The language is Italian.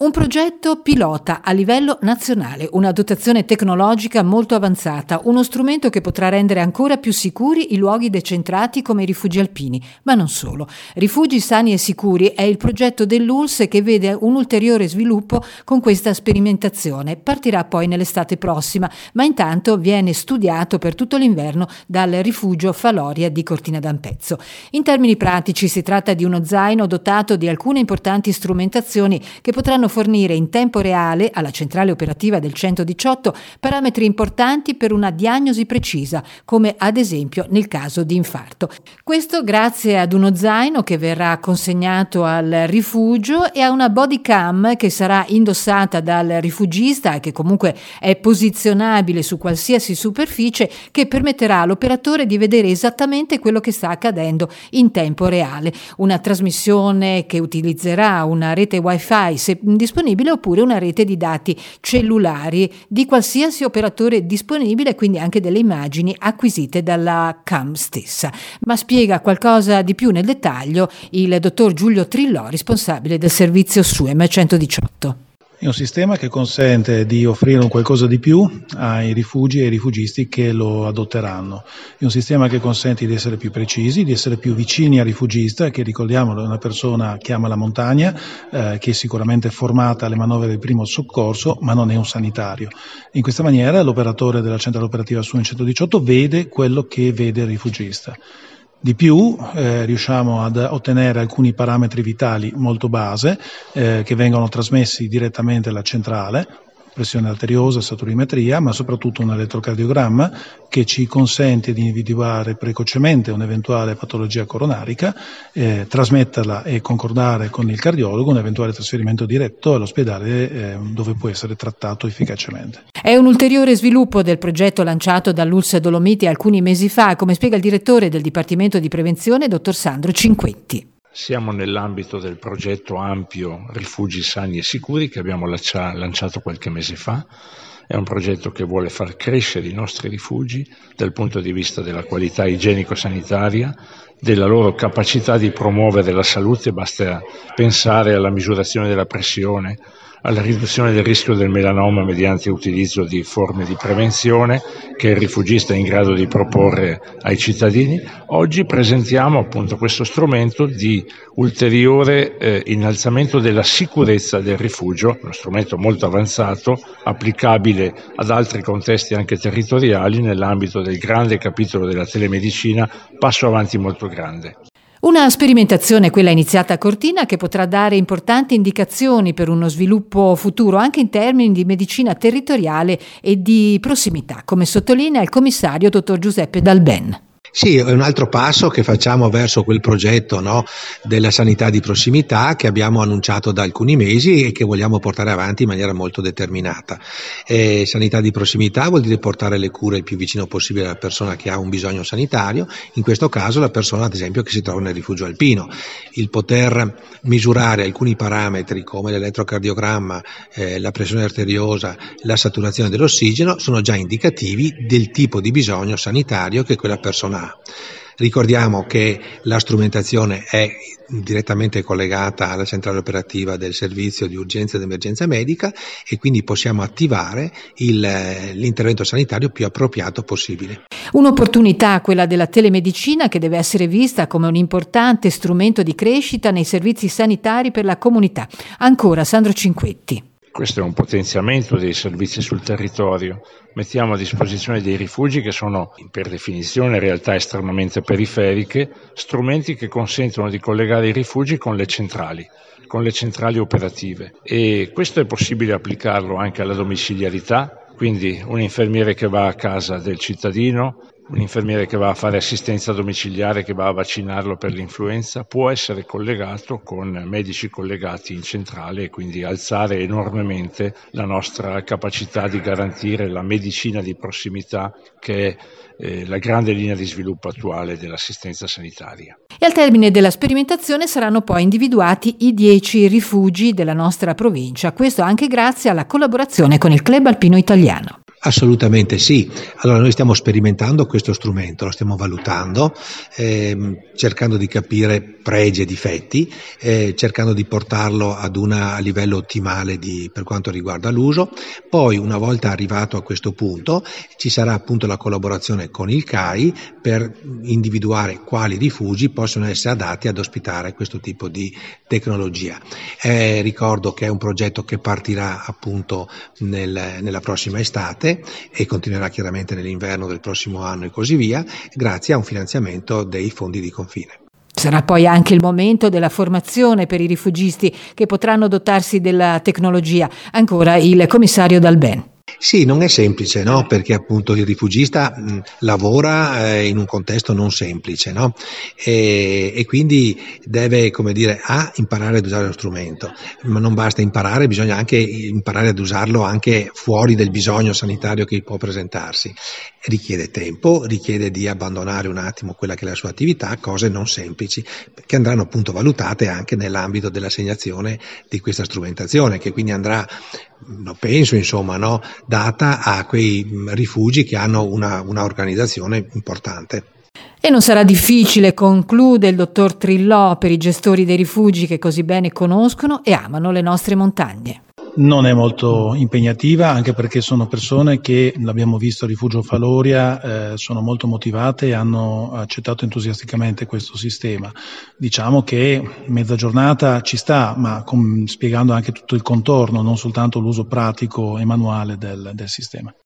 Un progetto pilota a livello nazionale, una dotazione tecnologica molto avanzata, uno strumento che potrà rendere ancora più sicuri i luoghi decentrati come i rifugi alpini, ma non solo. Rifugi sani e sicuri è il progetto dell'ULSS che vede un ulteriore sviluppo con questa sperimentazione. Partirà poi nell'estate prossima, ma intanto viene studiato per tutto l'inverno dal rifugio Faloria di Cortina d'Ampezzo. In termini pratici si tratta di uno zaino dotato di alcune importanti strumentazioni che potranno fornire in tempo reale alla centrale operativa del 118 parametri importanti per una diagnosi precisa, come ad esempio nel caso di infarto. Questo grazie ad uno zaino che verrà consegnato al rifugio e a una body cam che sarà indossata dal rifugista e che comunque è posizionabile su qualsiasi superficie, che permetterà all'operatore di vedere esattamente quello che sta accadendo in tempo reale. Una trasmissione che utilizzerà una rete wifi se disponibile oppure una rete di dati cellulari di qualsiasi operatore disponibile, quindi anche delle immagini acquisite dalla cam stessa. Ma spiega qualcosa di più nel dettaglio il dottor Giulio Trillò, responsabile del servizio SUEM 118. È un sistema che consente di offrire un qualcosa di più ai rifugi e ai rifugisti che lo adotteranno. È un sistema che consente di essere più precisi, di essere più vicini al rifugista, che ricordiamolo è una persona che ama la montagna, che è sicuramente formata alle manovre del primo soccorso, ma non è un sanitario. In questa maniera l'operatore della centrale operativa SUEM 118 vede quello che vede il rifugista. Di più riusciamo ad ottenere alcuni parametri vitali molto base che vengono trasmessi direttamente alla centrale, pressione arteriosa, saturimetria, ma soprattutto un elettrocardiogramma che ci consente di individuare precocemente un'eventuale patologia coronarica, trasmetterla e concordare con il cardiologo un eventuale trasferimento diretto all'ospedale dove può essere trattato efficacemente. È un ulteriore sviluppo del progetto lanciato dall'ULSS Dolomiti alcuni mesi fa, come spiega il direttore del Dipartimento di Prevenzione, dottor Sandro Cinquetti. Siamo nell'ambito del progetto ampio Rifugi Sani e Sicuri che abbiamo lanciato qualche mese fa. È un progetto che vuole far crescere i nostri rifugi dal punto di vista della qualità igienico-sanitaria, della loro capacità di promuovere la salute. Basta pensare alla misurazione della pressione, alla riduzione del rischio del melanoma mediante utilizzo di forme di prevenzione che il rifugista è in grado di proporre ai cittadini. Oggi presentiamo appunto questo strumento di ulteriore innalzamento della sicurezza del rifugio, uno strumento molto avanzato, applicabile ad altri contesti anche territoriali nell'ambito del grande capitolo della telemedicina, passo avanti molto grande. Una sperimentazione, quella iniziata a Cortina, che potrà dare importanti indicazioni per uno sviluppo futuro anche in termini di medicina territoriale e di prossimità, come sottolinea il commissario dottor Giuseppe Dalben. Sì, è un altro passo che facciamo verso quel progetto, no, della sanità di prossimità che abbiamo annunciato da alcuni mesi e che vogliamo portare avanti in maniera molto determinata. Sanità di prossimità vuol dire portare le cure il più vicino possibile alla persona che ha un bisogno sanitario, in questo caso la persona ad esempio che si trova nel rifugio alpino. Il poter misurare alcuni parametri come l'elettrocardiogramma, la pressione arteriosa, la saturazione dell'ossigeno sono già indicativi del tipo di bisogno sanitario che quella persona ha. Ricordiamo che la strumentazione è direttamente collegata alla centrale operativa del servizio di urgenza ed emergenza medica e quindi possiamo attivare l'intervento sanitario più appropriato possibile. Un'opportunità, quella della telemedicina, che deve essere vista come un importante strumento di crescita nei servizi sanitari per la comunità. Ancora Sandro Cinquetti. Questo è un potenziamento dei servizi sul territorio. Mettiamo a disposizione dei rifugi che sono per definizione realtà estremamente periferiche, strumenti che consentono di collegare i rifugi con le centrali operative, e questo è possibile applicarlo anche alla domiciliarità, quindi un infermiere che va a casa del cittadino, un infermiere che va a fare assistenza domiciliare, che va a vaccinarlo per l'influenza, può essere collegato con medici collegati in centrale e quindi alzare enormemente la nostra capacità di garantire la medicina di prossimità, che è la grande linea di sviluppo attuale dell'assistenza sanitaria. E al termine della sperimentazione saranno poi individuati i 10 rifugi della nostra provincia, questo anche grazie alla collaborazione con il Club Alpino Italiano. Assolutamente sì. Allora noi stiamo sperimentando questo strumento, lo stiamo valutando, cercando di capire pregi e difetti, cercando di portarlo a livello ottimale per quanto riguarda l'uso. Poi, una volta arrivato a questo punto, ci sarà appunto la collaborazione con il CAI per individuare quali rifugi possono essere adatti ad ospitare questo tipo di tecnologia. Ricordo che è un progetto che partirà appunto nella prossima estate e continuerà chiaramente nell'inverno del prossimo anno e così via, grazie a un finanziamento dei fondi di confine. Sarà poi anche il momento della formazione per i rifugisti che potranno dotarsi della tecnologia. Ancora il commissario Dalben. Sì, non è semplice, no? Perché appunto il rifugista lavora in un contesto non semplice, no? E quindi deve, imparare ad usare lo strumento, ma non basta imparare, bisogna anche imparare ad usarlo anche fuori del bisogno sanitario che può presentarsi. Richiede tempo, richiede di abbandonare un attimo quella che è la sua attività, cose non semplici, che andranno appunto valutate anche nell'ambito dell'assegnazione di questa strumentazione, che quindi andrà, penso no, data a quei rifugi che hanno una organizzazione importante. E non sarà difficile, conclude il dottor Trillò, per i gestori dei rifugi che così bene conoscono e amano le nostre montagne. Non è molto impegnativa, anche perché sono persone che, l'abbiamo visto a Rifugio Faloria, sono molto motivate e hanno accettato entusiasticamente questo sistema. Diciamo che mezza giornata ci sta, ma spiegando anche tutto il contorno, non soltanto l'uso pratico e manuale del sistema.